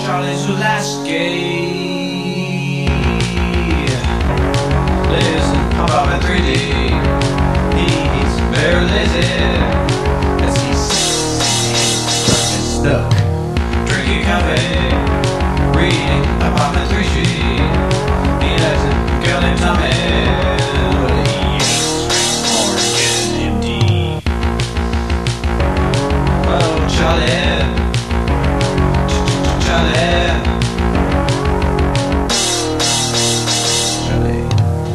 Charlie Zulaski lives in pop-up in 3D. He's very lazy as he's stuck drinking coffee, reading Apartment 3G. He has a girl named Tommy, but he ain't straight or getting empty. Oh, Charlie, Charlie, Charlie.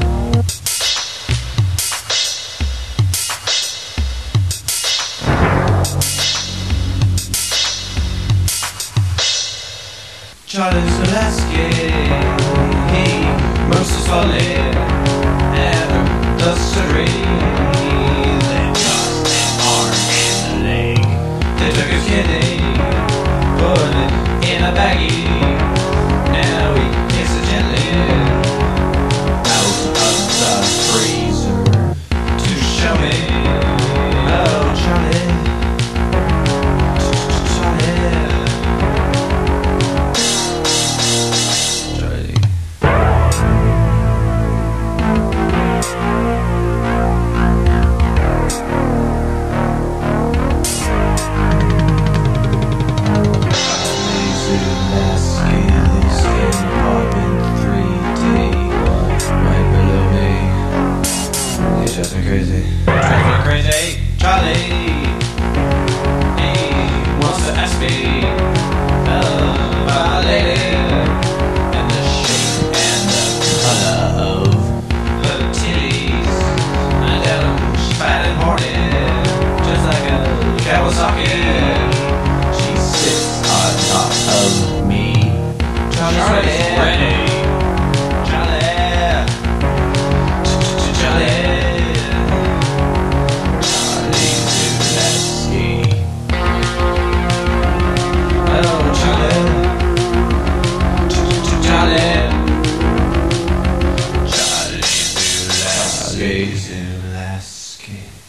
Charlie Zulaski, he most is falling after the surgery. They got an arm and a leg. They took his kidney, put it in a baggie. Now he kicks it gently out of the freezer to show me. Oh, Charlie, Charlie. Drives me crazy. Drives me crazy. Charlie, he wants to ask me about a lady and the shape and the color of her titties. I tell him she's fat and horny, just like a Kawasaki. She sits on top of me. Charlie's ready. Charlie Zulaski.